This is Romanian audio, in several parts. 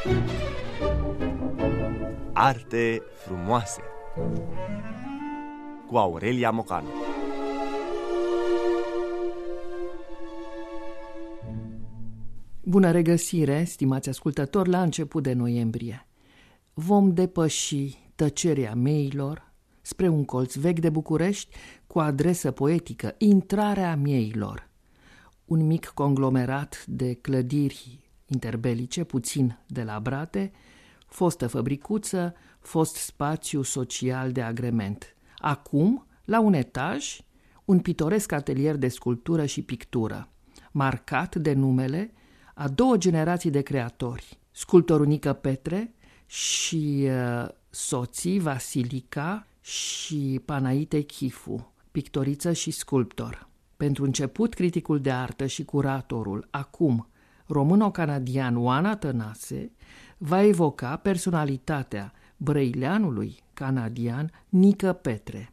Arte frumoase cu Aurelia Mocanu. Bună regăsire, stimați ascultători, la început de noiembrie. Vom depăși tăcerea meilor spre un colț vechi de București cu adresă poetică, Intrarea Mieilor. Un mic conglomerat de clădiri interbelice, puțin delabrate, fostă fabricuță, fost spațiu social de agrement. Acum, la un etaj, un pitoresc atelier de sculptură și pictură, marcat de numele a două generații de creatori, sculptorul Nică Petre și soții Vasilica și Panaite Chifu, pictoriță și sculptor. Pentru început, criticul de artă și curatorul, acum româno-canadian Oana Tănase, va evoca personalitatea brăileanului canadian Nică Petre,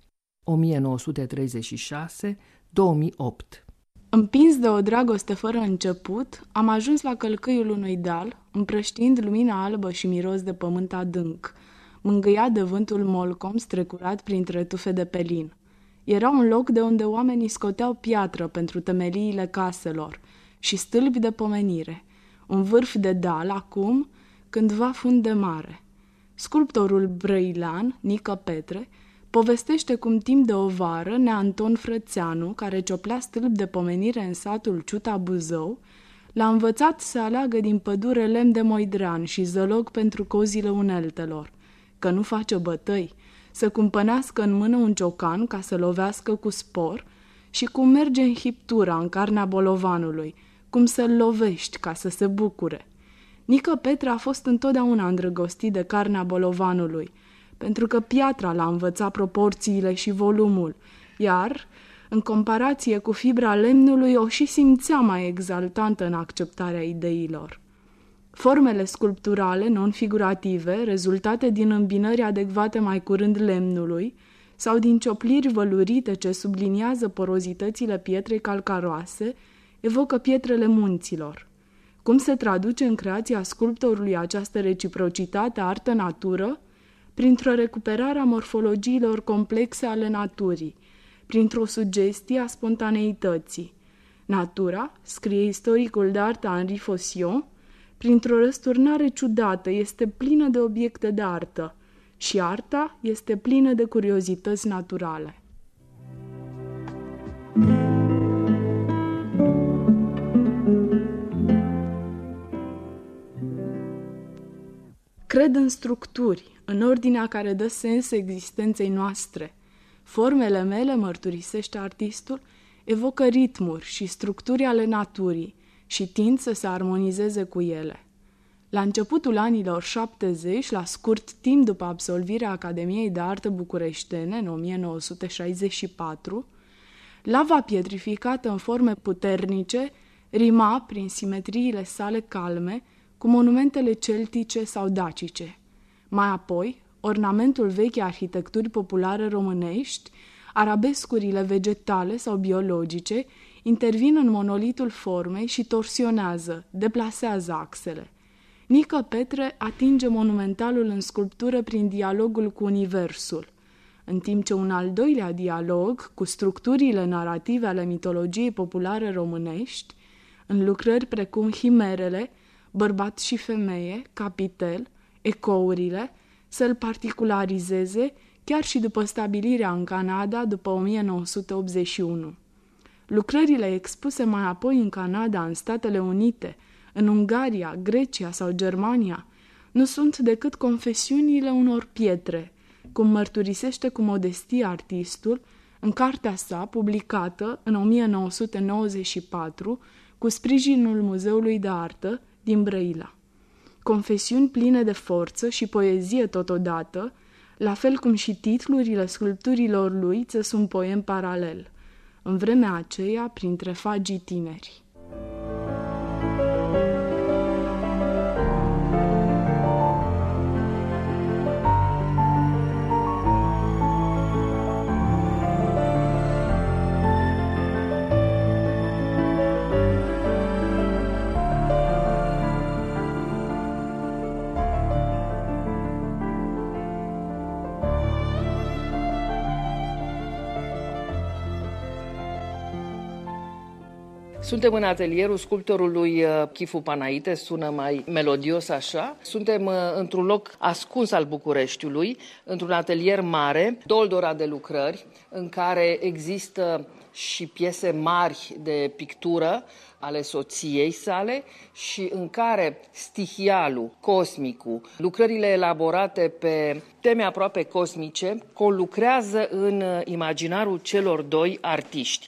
1936-2008. Împins de o dragoste fără început, am ajuns la călcâiul unui deal, împrăștiind lumina albă și miros de pământ adânc, mângâiat de vântul molcom strecurat printre tufe de pelin. Era un loc de unde oamenii scoteau piatră pentru temeliile caselor și stâlpi de pomenire, un vârf de deal acum, cândva fund de mare. Sculptorul brăilean, Nică Petre, povestește cum timp de o vară nea Anton Frățeanu, care cioplea stâlp de pomenire în satul Ciuta Buzău, l-a învățat să aleagă din pădure lemn de moidrean și zălog pentru cozile uneltelor, că nu face bătăi, să cumpănească în mână un ciocan ca să lovească cu spor și cum merge în hiptura în carnea bolovanului, cum să-l lovești ca să se bucure. Nică Petre a fost întotdeauna îndrăgostit de carnea bolovanului, pentru că piatra l-a învățat proporțiile și volumul, iar, în comparație cu fibra lemnului, o și simțea mai exaltantă în acceptarea ideilor. Formele sculpturale non-figurative, rezultate din îmbinări adecvate mai curând lemnului, sau din ciopliri vălurite ce subliniază porozitățile pietrei calcaroase, evocă pietrele munților. Cum se traduce în creația sculptorului această reciprocitate artă-natură? Printr-o recuperare a morfologiilor complexe ale naturii, printr-o sugestie a spontaneității. Natura, scrie istoricul de artă Henri Faucillon, printr-o răsturnare ciudată este plină de obiecte de artă și arta este plină de curiozități naturale. Cred în structuri, în ordinea care dă sens existenței noastre. Formele mele, mărturisește artistul, evocă ritmuri și structuri ale naturii și tind să se armonizeze cu ele. La începutul anilor 70, la scurt timp după absolvirea Academiei de Artă Bucureștene, în 1964, lava pietrificată în forme puternice rima, prin simetriile sale calme, cu monumentele celtice sau dacice. Mai apoi, ornamentul vechii arhitecturi populare românești, arabescurile vegetale sau biologice, intervin în monolitul formei și torsionează, deplasează axele. Nică Petre atinge monumentalul în sculptură prin dialogul cu universul, în timp ce un al doilea dialog cu structurile narrative ale mitologiei populare românești, în lucrări precum Himerele, Bărbat și femeie, Capitel, Ecourile, să-l particularizeze chiar și după stabilirea în Canada după 1981. Lucrările expuse mai apoi în Canada, în Statele Unite, în Ungaria, Grecia sau Germania, nu sunt decât confesiunile unor pietre, cum mărturisește cu modestie artistul în cartea sa, publicată în 1994, cu sprijinul Muzeului de Artă din Brăila. Confesiuni pline de forță și poezie totodată, la fel cum și titlurile sculpturilor lui țes un poem paralel, în vremea aceea printre fagii tineri. Suntem în atelierul sculptorului Chifu Panaite, sună mai melodios așa. Suntem într-un loc ascuns al Bucureștiului, într-un atelier mare, doldora de lucrări, în care există și piese mari de pictură ale soției sale și în care stihialul, cosmicul, lucrările elaborate pe teme aproape cosmice conlucrează în imaginarul celor doi artiști.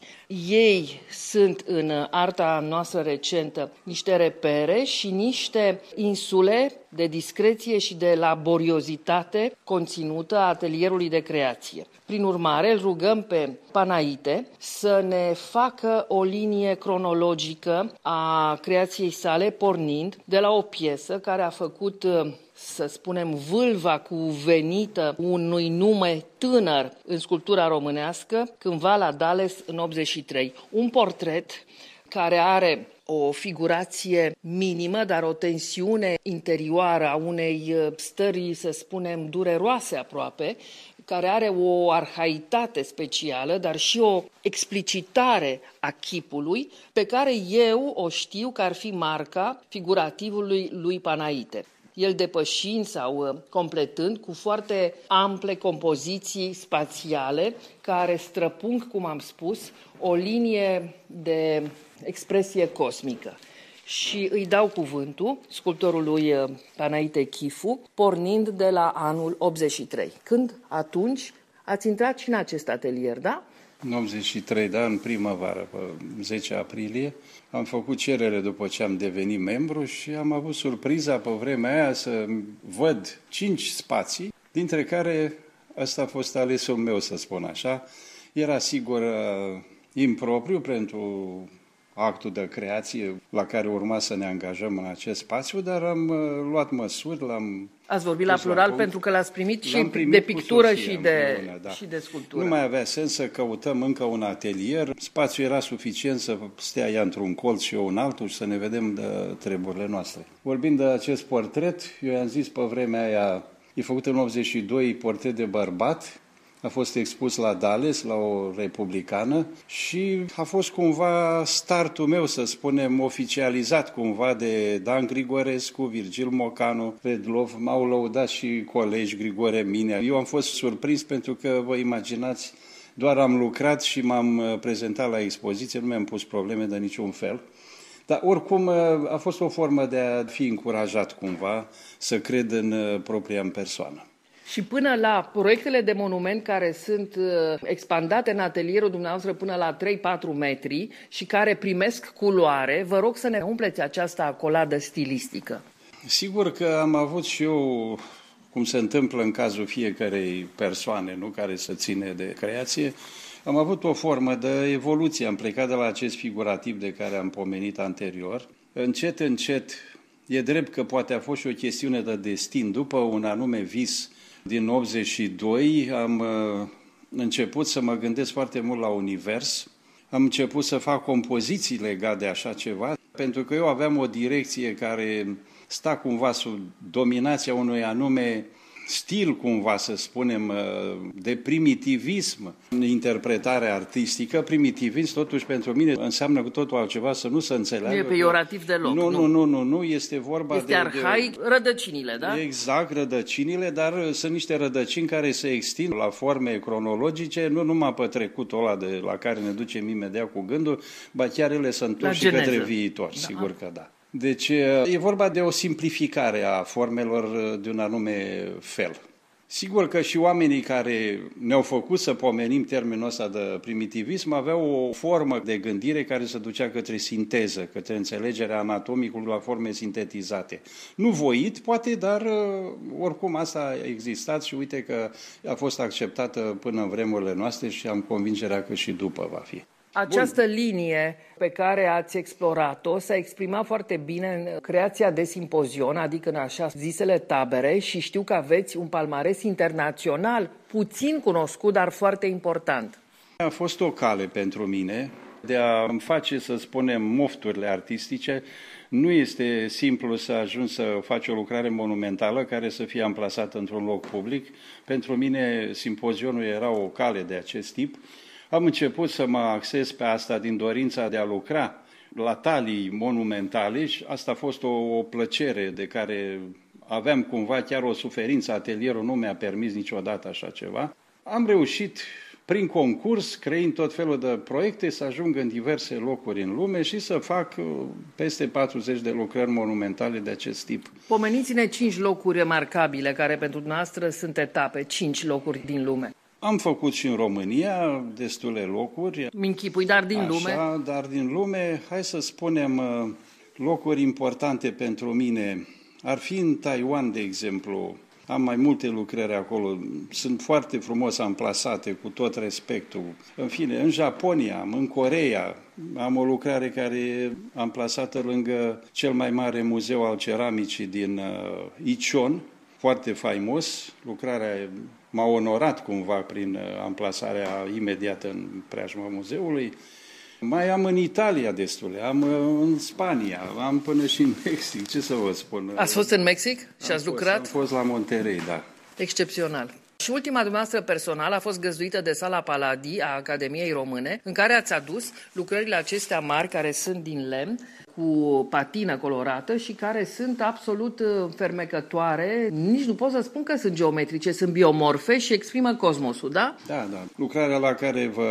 Ei sunt în arta noastră recentă niște repere și niște insule de discreție și de laboriozitate conținută a atelierului de creație. Prin urmare, îl rugăm pe Panaite să ne facă o linie cronologică a creației sale, pornind de la o piesă care a făcut, să spunem, vâlva cuvenită unui nume tânăr în sculptura românească, cândva la Dales în 83. Un portret care are o figurație minimă, dar o tensiune interioară a unei stări, să spunem, dureroase aproape, care are o arhaitate specială, dar și o explicitare a chipului, pe care eu o știu că ar fi marca figurativului lui Panaite. El depășind sau completând cu foarte ample compoziții spațiale care străpung, cum am spus, o linie de expresie cosmică. Și îi dau cuvântul sculptorului Panaite Chifu, pornind de la anul 83. Când atunci ați intrat și în acest atelier, da? În 83, da, în primăvară, pe 10 aprilie, am făcut cerere după ce am devenit membru și am avut surpriza pe vremea aia să văd 5 spații, dintre care ăsta a fost alesul meu, să spun așa. Era sigur impropriu pentru actul de creație la care urma să ne angajăm în acest spațiu, dar am luat măsuri, l-am... Ați vorbit la plural pentru că l-ați primit și de pictură și de sculptură. Nu mai avea sens să căutăm încă un atelier. Spațiul era suficient să stea ea într-un colț și eu în altul și să ne vedem de treburile noastre. Vorbind de acest portret, eu i-am zis pe vremea aia, e făcut în 82, portret de bărbat. A fost expus la Dales, la o republicană și a fost cumva startul meu, să spunem, oficializat cumva de Dan Grigorescu, Virgil Mocanu, Redlov, m-au lăudat și colegi, Grigore Minea. Eu am fost surprins pentru că, vă imaginați, doar am lucrat și m-am prezentat la expoziție, nu mi-am pus probleme de niciun fel. Dar oricum a fost o formă de a fi încurajat cumva să cred în propria în persoană. Și până la proiectele de monument care sunt expandate în atelierul dumneavoastră până la 3-4 metri și care primesc culoare, vă rog să ne umpleți această acoladă stilistică. Sigur că am avut și eu, cum se întâmplă în cazul fiecarei persoane, nu, care se ține de creație, am avut o formă de evoluție. Am plecat de la acest figurativ de care am pomenit anterior. Încet, încet, e drept că poate a fost și o chestiune de destin. După un anume vis din 82 am început să mă gândesc foarte mult la univers, am început să fac compoziții legate de așa ceva, pentru că eu aveam o direcție care sta cumva sub dominația unui anume stil, cumva să spunem, de primitivism în interpretare artistică. Primitivism, totuși, pentru mine înseamnă cu totul altceva, să nu se înțeleagă. Nu e peiorativ deloc. Nu, este vorba este arhaic, rădăcinile, da? Exact, rădăcinile, dar sunt niște rădăcini care se extind la forme cronologice, nu numai pe trecutul ăla de la care ne ducem imediat cu gândul, ba chiar ele se întorc și către viitor, da. Sigur că da. Deci e vorba de o simplificare a formelor de un anume fel. Sigur că și oamenii care ne-au făcut să pomenim termenul ăsta de primitivism aveau o formă de gândire care se ducea către sinteză, către înțelegerea anatomicului la forme sintetizate. Nu voit, poate, dar oricum asta a existat și uite că a fost acceptată până în vremurile noastre și am convingerea că și după va fi. Această linie pe care ați explorat-o s-a exprimat foarte bine în creația de simpozion, adică în așa zisele tabere, și știu că aveți un palmares internațional puțin cunoscut, dar foarte important. A fost o cale pentru mine de a îmi face, să spunem, mofturile artistice. Nu este simplu să ajungi să faci o lucrare monumentală care să fie amplasată într-un loc public. Pentru mine simpozionul era o cale de acest tip. Am început să mă axez pe asta din dorința de a lucra la talii monumentale și asta a fost o plăcere de care aveam cumva chiar o suferință. Atelierul nu mi-a permis niciodată așa ceva. Am reușit prin concurs, creând tot felul de proiecte, să ajung în diverse locuri în lume și să fac peste 40 de lucrări monumentale de acest tip. Pomeniți-ne 5 locuri remarcabile care pentru dumneavoastră sunt etape, 5 locuri din lume. Am făcut și în România destule locuri. Mi-închipui, dar din lume? Dar din lume, hai să spunem, locuri importante pentru mine. Ar fi în Taiwan, de exemplu. Am mai multe lucrări acolo, sunt foarte frumos amplasate, cu tot respectul. În fine, în Japonia, în Coreea, am o lucrare care e amplasată lângă cel mai mare muzeu al ceramicii din Icheon, foarte faimos. Lucrarea m-a onorat cumva prin amplasarea imediată în preajma muzeului. Mai am în Italia destule, am în Spania, am până și în Mexic, ce să vă spun. Ați fost în Mexic și ați lucrat? Am fost la Monterrey, da. Excepțional. Și ultima dumneavoastră personală a fost găzduită de Sala Paladii a Academiei Române, în care ați adus lucrările acestea mari, care sunt din lemn, cu patină colorată și care sunt absolut fermecătoare. Nici nu pot să spun că sunt geometrice, sunt biomorfe și exprimă cosmosul, da? Da, da. Lucrarea la care vă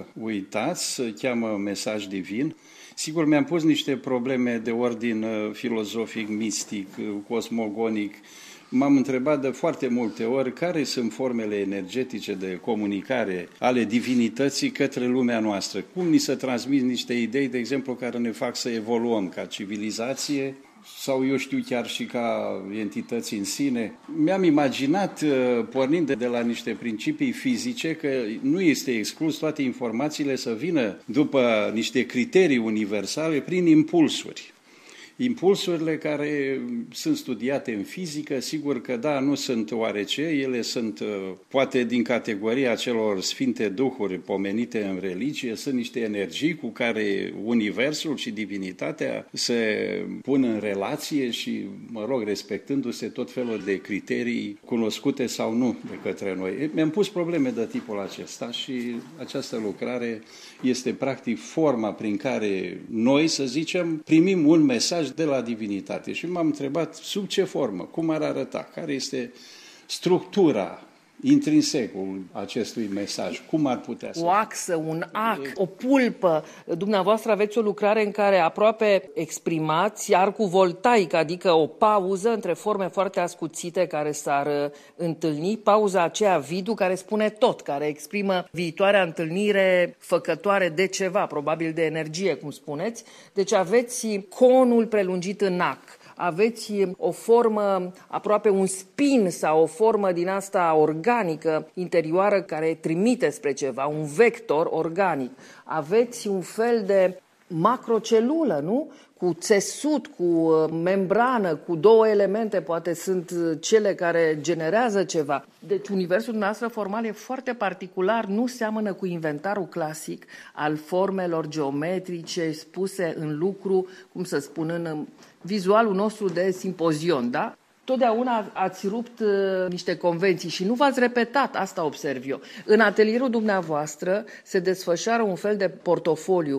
uitați se cheamă Mesaj Divin. Sigur, mi-am pus niște probleme de ordin filozofic, mistic, cosmogonic. M-am întrebat de foarte multe ori care sunt formele energetice de comunicare ale divinității către lumea noastră. Cum ni se transmit niște idei, de exemplu, care ne fac să evoluăm ca civilizație sau, eu știu, chiar și ca entități în sine. Mi-am imaginat, pornind de la niște principii fizice, că nu este exclus toate informațiile să vină după niște criterii universale prin impulsuri. Impulsurile care sunt studiate în fizică, sigur că da, nu sunt oarece, ele sunt poate din categoria celor sfinte duhuri pomenite în religie, sunt niște energii cu care universul și divinitatea se pun în relație și, respectându-se tot felul de criterii cunoscute sau nu de către noi. Mi-am pus probleme de tipul acesta și această lucrare este practic forma prin care noi, să zicem, primim un mesaj de la divinitate și m-am întrebat sub ce formă, cum ar arăta, care este structura, intrinsecul acestui mesaj, cum ar putea să... O axă, un ac, o pulpă. Dumneavoastră aveți o lucrare în care aproape exprimați arcul voltaic, adică o pauză între forme foarte ascuțite care s-ar întâlni, pauza aceea vidu care spune tot, care exprimă viitoarea întâlnire făcătoare de ceva, probabil de energie, cum spuneți. Deci aveți conul prelungit în ac. Aveți o formă, aproape un spin sau o formă din asta organică, interioară, care trimite spre ceva, un vector organic. Aveți un fel de macrocelulă, nu? Cu țesut, cu membrană, cu două elemente, poate sunt cele care generează ceva. Deci universul nostru formal e foarte particular, nu seamănă cu inventarul clasic al formelor geometrice spuse în lucru, cum să spun, în vizualul nostru de simpozion, da? Totdeauna ați rupt niște convenții și nu v-ați repetat, asta observ eu. În atelierul dumneavoastră se desfășoară un fel de portofoliu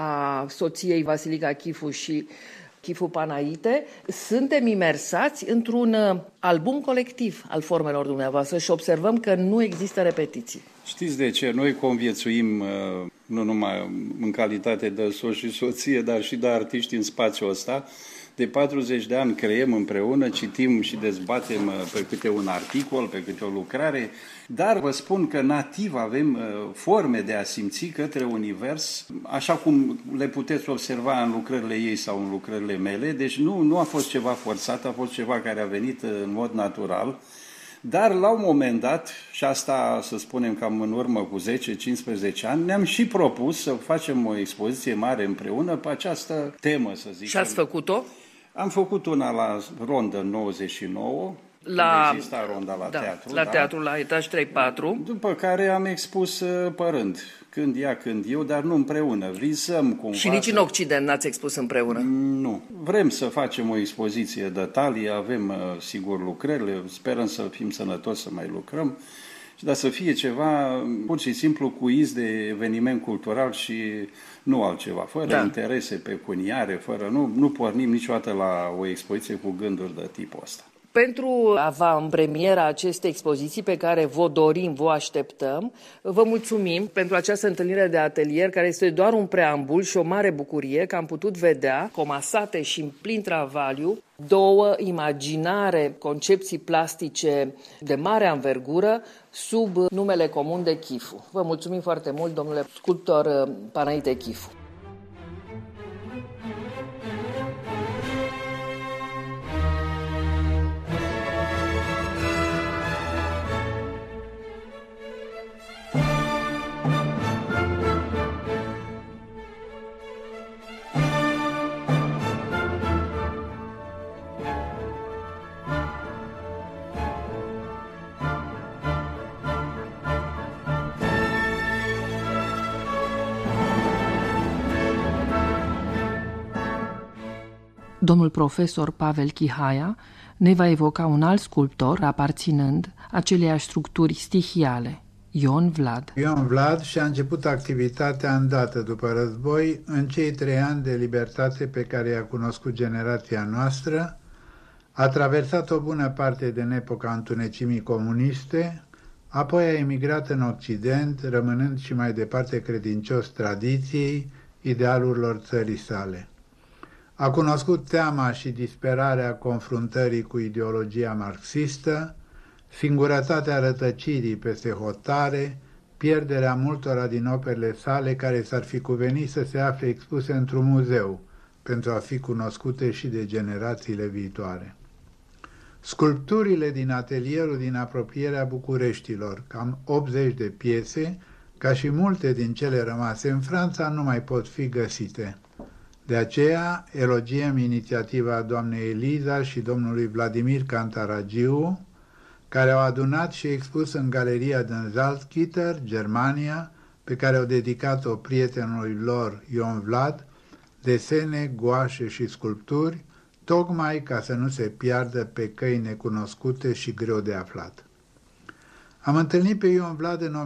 a soției Vasilica Chifu și Chifu Panaite. Suntem imersați într-un album colectiv al formelor dumneavoastră și observăm că nu există repetiții. Știți de ce? Noi conviețuim nu numai în calitate de soț și soție, dar și de artiști în spațiul ăsta. De 40 de ani creăm împreună, citim și dezbatem pe câte un articol, pe câte o lucrare, dar vă spun că nativ avem forme de a simți către univers, așa cum le puteți observa în lucrările ei sau în lucrările mele, deci nu a fost ceva forțat, a fost ceva care a venit în mod natural, dar la un moment dat, și asta să spunem cam în urmă cu 10-15 ani, ne-am și propus să facem o expoziție mare împreună pe această temă, să zicem. Și ați făcut-o? Am făcut una la Rondă în 99, exista Ronda la teatru. La teatru, la etaj 3-4. După care am expus părând, când ea, când eu, dar nu împreună. Visăm cumva... Și nici în Occident n-ați expus împreună? Nu. Vrem să facem o expoziție de talie, avem sigur lucrările, sperăm să fim sănătoși să mai lucrăm dar să fie ceva pur și simplu cuiz de eveniment cultural și nu altceva, fără interese pecuniare, nu pornim niciodată la o expoziție cu gânduri de tipul ăsta. Pentru avantpremiera acestei expoziții pe care vă dorim, vă așteptăm, vă mulțumim pentru această întâlnire de atelier, care este doar un preambul și o mare bucurie că am putut vedea, comasate și în plin travaliu, două imaginare, concepții plastice de mare anvergură sub numele comun de Chifu. Vă mulțumim foarte mult, domnule sculptor Panaite Chifu. Domnul profesor Pavel Chihaia ne va evoca un alt sculptor aparținând aceleiași structuri stihiale, Ion Vlad. Ion Vlad și-a început activitatea îndată după război, în cei 3 ani de libertate pe care i-a cunoscut generația noastră, a traversat o bună parte din epoca întunecimii comuniste, apoi a emigrat în Occident, rămânând și mai departe credincios tradiției, idealurilor țării sale. A cunoscut teama și disperarea confruntării cu ideologia marxistă, singurătatea rătăcirii peste hotare, pierderea multora din operele sale care s-ar fi cuvenit să se afle expuse într-un muzeu, pentru a fi cunoscute și de generațiile viitoare. Sculpturile din atelierul din apropierea Bucureștilor, cam 80 de piese, ca și multe din cele rămase în Franța, nu mai pot fi găsite. De aceea elogiem inițiativa doamnei Eliza și domnului Vladimir Cantaragiu, care au adunat și expus în galeria din Salzgitter, Germania, pe care au dedicat-o prietenului lor Ion Vlad, desene, guașe și sculpturi, tocmai ca să nu se piardă pe căi necunoscute și greu de aflat. Am întâlnit pe Ion Vlad în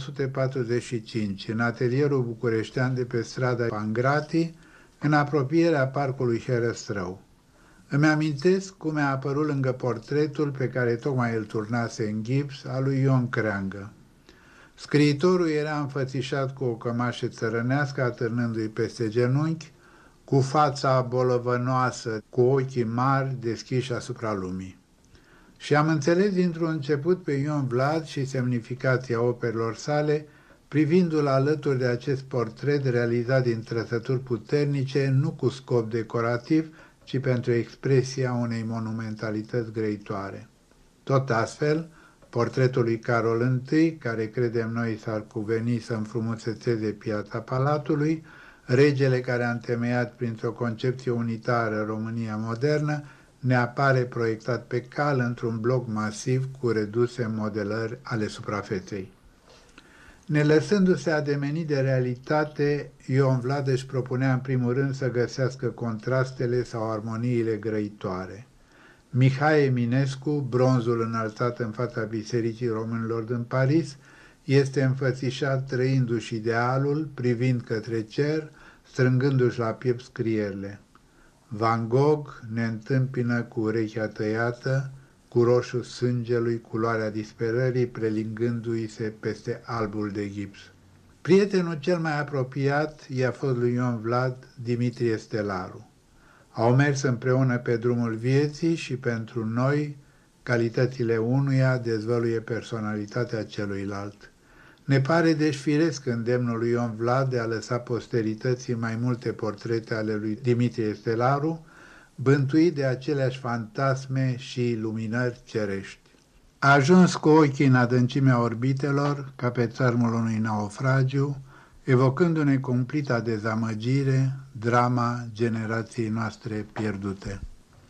1945, în atelierul bucureștean de pe strada Pangrati, în apropierea parcului Herăstrău. Îmi amintesc cum mi-a apărut lângă portretul pe care tocmai îl turnase în gips al lui Ion Creangă. Scriitorul era înfățișat cu o cămașă țărănească atârnându-i peste genunchi, cu fața bolovănoasă, cu ochii mari deschiși asupra lumii. Și am înțeles dintr-un început pe Ion Vlad și semnificația operelor sale, privindu-l alături de acest portret realizat din trăsături puternice, nu cu scop decorativ, ci pentru expresia unei monumentalități grăitoare. Tot astfel, portretul lui Carol I, care credem noi s-ar cuveni să înfrumusețeze piața Palatului, regele care a întemeiat printr-o concepție unitară România modernă, ne apare proiectat pe cal într-un bloc masiv cu reduse modelări ale suprafeței. Ne lăsându-se ademenit de realitate, Ion Vlad își propunea în primul rând să găsească contrastele sau armoniile grăitoare. Mihai Eminescu, bronzul înălțat în fața Bisericii Românilor din Paris, este înfățișat trăindu-și idealul, privind către cer, strângându-și la piept scrierile. Van Gogh ne întâmpină cu urechea tăiată, cu roșu sângelui, culoarea disperării, prelingându-i se peste albul de gips. Prietenul cel mai apropiat i-a fost lui Ion Vlad, Dimitrie Stelaru. Au mers împreună pe drumul vieții și pentru noi, calitățile unuia dezvăluie personalitatea celuilalt. Ne pare deci firesc îndemnul lui Ion Vlad de a lăsa posterității mai multe portrete ale lui Dimitrie Stelaru, bântuit de aceleași fantasme și luminări cerești. A ajuns cu ochii în adâncimea orbitelor, ca pe țărmul unui naufragiu, evocându-ne cumplita dezamăgire, drama generației noastre pierdute.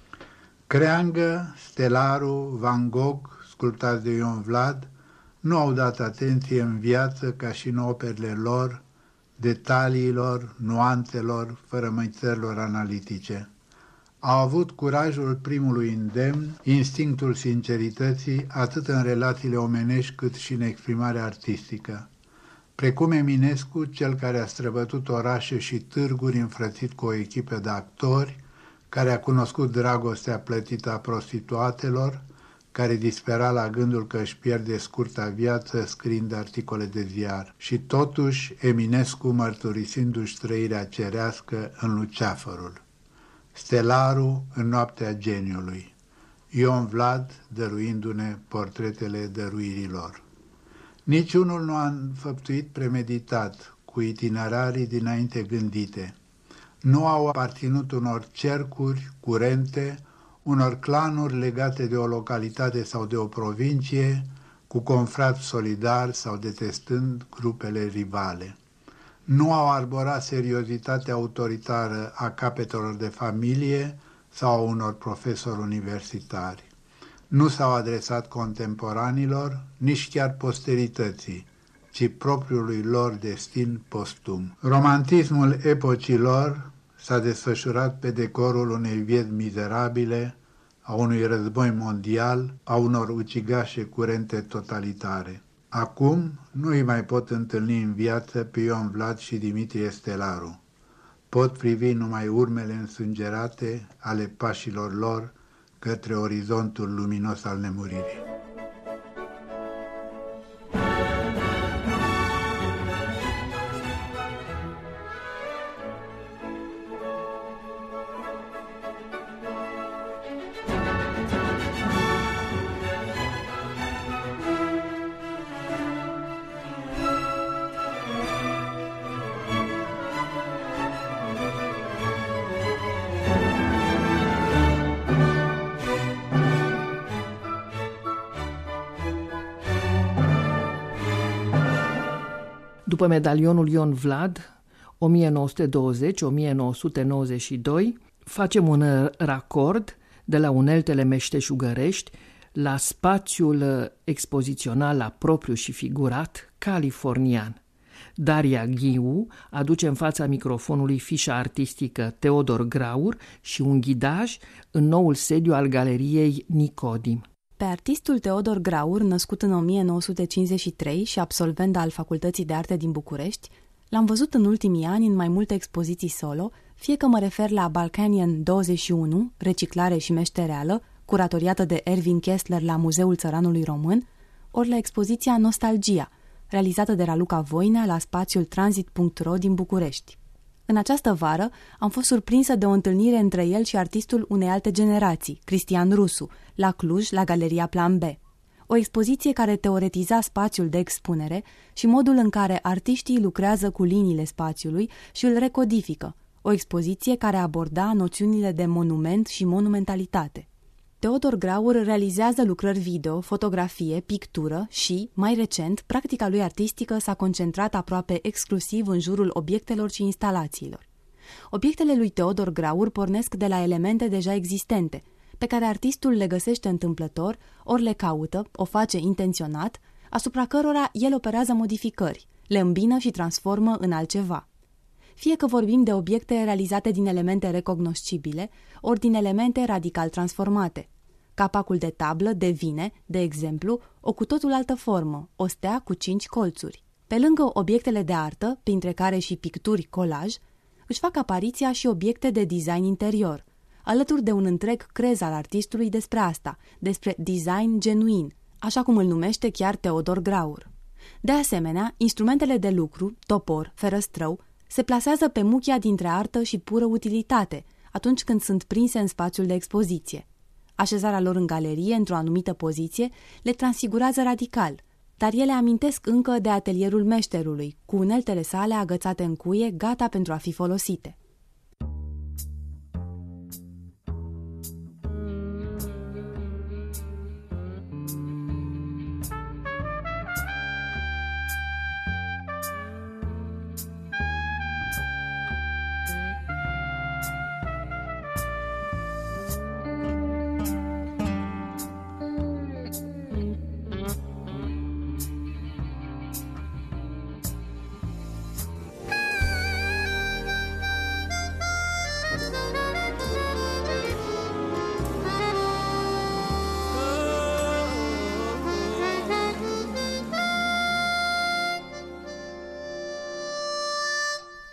Creangă, Stelaru, Van Gogh, sculptați de Ion Vlad, nu au dat atenție în viață ca și în operele lor, detaliilor, nuanțelor, fărămăițărilor analitice. Au avut curajul primului îndemn, instinctul sincerității, atât în relațiile omenești cât și în exprimarea artistică. Precum Eminescu, cel care a străbătut orașe și târguri înfrățit cu o echipă de actori, care a cunoscut dragostea plătită a prostituatelor, care dispera la gândul că își pierde scurta viață scriind articole de ziar. Și totuși Eminescu mărturisindu-și trăirea cerească în Luceafărul. Stelaru în Noaptea geniului. Ion Vlad dăruindu-ne portretele dăruirilor. Niciunul nu a înfăptuit premeditat, cu itinerarii dinainte gândite. Nu au aparținut unor cercuri, curente, unor clanuri legate de o localitate sau de o provincie, cu confrați solidari sau detestând grupele rivale. Nu au arborat seriozitatea autoritară a capetelor de familie sau a unor profesori universitari. Nu s-au adresat contemporanilor, nici chiar posterității, ci propriului lor destin postum. Romantismul epocii lor s-a desfășurat pe decorul unei vieți mizerabile, a unui război mondial, a unor ucigașe curente totalitare. Acum nu îi mai pot întâlni în viață pe Ion Vlad și Dimitrie Stelaru. Pot privi numai urmele însângerate ale pașilor lor către orizontul luminos al nemuririi. După medalionul Ion Vlad, 1920-1992, facem un racord de la uneltele meșteșugărești la spațiul expozițional la propriu și figurat californian. Daria Ghiu aduce în fața microfonului fișa artistică Teodor Graur și un ghidaj în noul sediu al galeriei Nicodim. Pe artistul Teodor Graur, născut în 1953 și absolvent al Facultății de Arte din București, l-am văzut în ultimii ani în mai multe expoziții solo, fie că mă refer la Balkanian 21, reciclare și meștereală, curatoriată de Ervin Kessler la Muzeul Țăranului Român, ori la expoziția Nostalgia, realizată de Raluca Voinea la spațiul Transit.ro din București. În această vară am fost surprinsă de o întâlnire între el și artistul unei alte generații, Cristian Rusu, la Cluj, la Galeria Plan B. O expoziție care teoretiza spațiul de expunere și modul în care artiștii lucrează cu liniile spațiului și îl recodifică. O expoziție care aborda noțiunile de monument și monumentalitate. Teodor Graur realizează lucrări video, fotografie, pictură și, mai recent, practica lui artistică s-a concentrat aproape exclusiv în jurul obiectelor și instalațiilor. Obiectele lui Teodor Graur pornesc de la elemente deja existente, pe care artistul le găsește întâmplător, ori le caută, o face intenționat, asupra cărora el operează modificări, le îmbină și transformă în altceva. Fie că vorbim de obiecte realizate din elemente recognoscibile, ori din elemente radical transformate. Capacul de tablă devine, de exemplu, o cu totul altă formă, o stea cu 5 colțuri. Pe lângă obiectele de artă, printre care și picturi colaj, își fac apariția și obiecte de design interior, alături de un întreg crez al artistului despre asta, despre design genuin, așa cum îl numește chiar Teodor Graur. De asemenea, instrumentele de lucru, topor, ferăstrău, se plasează pe muchia dintre artă și pură utilitate, atunci când sunt prinse în spațiul de expoziție. Așezarea lor în galerie, într-o anumită poziție, le transfigurează radical, dar ele amintesc încă de atelierul meșterului, cu uneltele sale agățate în cuie, gata pentru a fi folosite.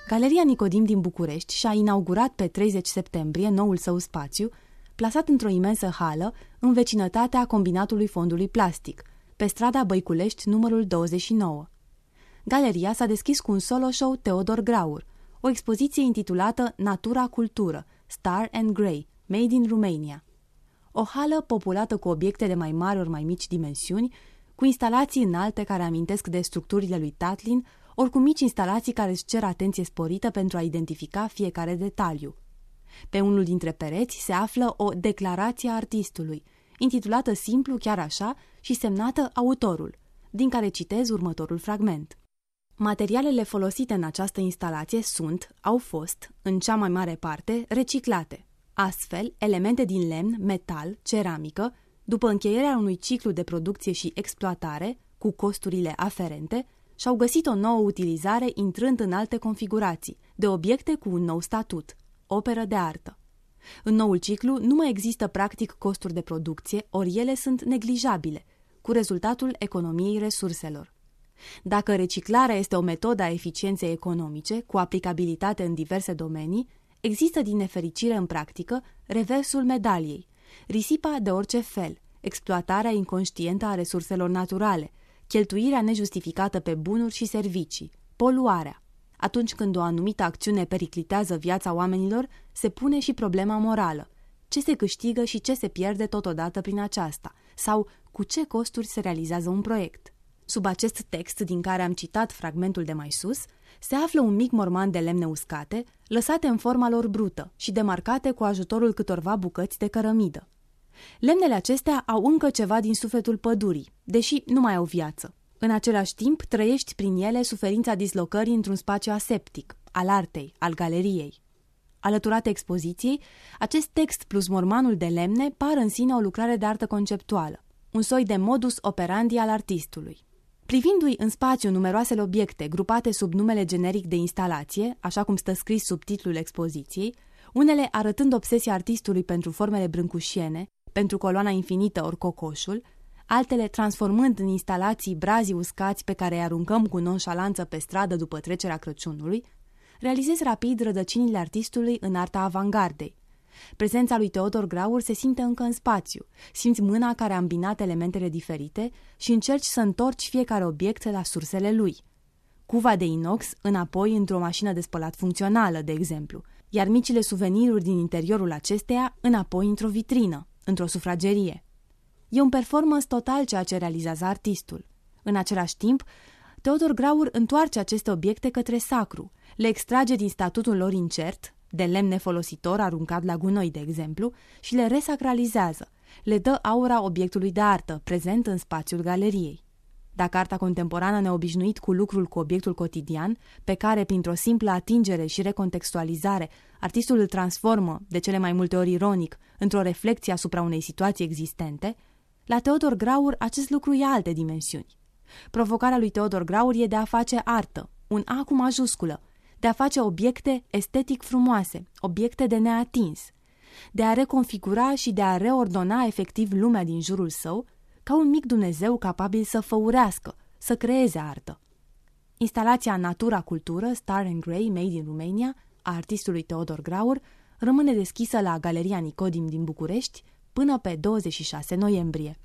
Galeria Nicodim din București și-a inaugurat pe 30 septembrie noul său spațiu, plasat într-o imensă hală în vecinătatea Combinatului Fondului Plastic, pe strada Băiculești numărul 29. Galeria s-a deschis cu un solo show Teodor Graur, o expoziție intitulată Natura Cultură, Star and Grey, Made in Romania. O hală populată cu obiecte de mai mari ori mai mici dimensiuni, cu instalații înalte care amintesc de structurile lui Tatlin, ori cu mici instalații care își cer atenție sporită pentru a identifica fiecare detaliu. Pe unul dintre pereți se află o declarație a artistului, intitulată simplu chiar așa și semnată autorul, din care citez următorul fragment. Materialele folosite în această instalație au fost, în cea mai mare parte, reciclate. Astfel, elemente din lemn, metal, ceramică, după încheierea unui ciclu de producție și exploatare, cu costurile aferente, și-au găsit o nouă utilizare intrând în alte configurații, de obiecte cu un nou statut, operă de artă. În noul ciclu nu mai există practic costuri de producție, ori ele sunt neglijabile, cu rezultatul economiei resurselor. Dacă reciclarea este o metodă a eficienței economice, cu aplicabilitate în diverse domenii, există din nefericire în practică reversul medaliei, risipa de orice fel, exploatarea inconștientă a resurselor naturale, cheltuirea nejustificată pe bunuri și servicii, poluarea. Atunci când o anumită acțiune periclitează viața oamenilor, se pune și problema morală. Ce se câștigă și ce se pierde totodată prin aceasta? Sau cu ce costuri se realizează un proiect? Sub acest text, din care am citat fragmentul de mai sus, se află un mic morman de lemne uscate, lăsate în forma lor brută și demarcate cu ajutorul câtorva bucăți de cărămidă. Lemnele acestea au încă ceva din sufletul pădurii, deși nu mai au viață. În același timp, trăiești prin ele suferința dislocării într-un spațiu aseptic, al artei, al galeriei. Alăturate expoziției, acest text plus mormanul de lemne par în sine o lucrare de artă conceptuală, un soi de modus operandi al artistului. Privindu-i în spațiu numeroasele obiecte grupate sub numele generic de instalație, așa cum stă scris sub titlul expoziției, unele arătând obsesia artistului pentru formele brâncușiene, pentru coloana infinită ori cocoșul, altele transformând în instalații brazii uscați pe care îi aruncăm cu nonșalanță pe stradă după trecerea Crăciunului, realizez rapid rădăcinile artistului în arta avangardei. Prezența lui Teodor Graur se simte încă în spațiu, simți mâna care a îmbinat elementele diferite și încerci să întorci fiecare obiect la sursele lui. Cuva de inox înapoi într-o mașină de spălat funcțională, de exemplu, iar micile suveniruri din interiorul acesteia înapoi într-o vitrină, într-o sufragerie. E un performance total ceea ce realizează artistul. În același timp, Teodor Graur întoarce aceste obiecte către sacru, le extrage din statutul lor incert, de lemn nefolositor aruncat la gunoi, de exemplu, și le resacralizează, le dă aura obiectului de artă, prezent în spațiul galeriei. Dacă arta contemporană ne-a obișnuit cu lucrul cu obiectul cotidian, pe care, printr-o simplă atingere și recontextualizare, artistul îl transformă, de cele mai multe ori ironic, într-o reflecție asupra unei situații existente, la Teodor Graur acest lucru ia alte dimensiuni. Provocarea lui Teodor Graur e de a face artă, un A cu majusculă, de a face obiecte estetic frumoase, obiecte de neatins, de a reconfigura și de a reordona efectiv lumea din jurul său, ca un mic Dumnezeu capabil să făurească, să creeze artă. Instalația Natura Cultură, Star and Grey, Made in Romania, a artistului Teodor Graur, rămâne deschisă la Galeria Nicodim din București până pe 26 noiembrie.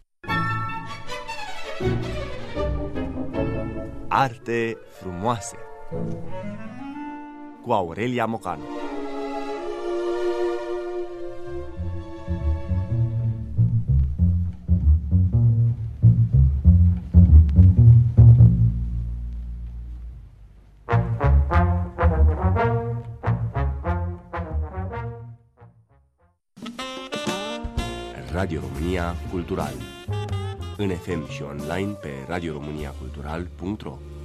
Arte frumoase cu Aurelia Mocanu. Radio România Cultural, în FM și online pe radioromaniacultural.ro.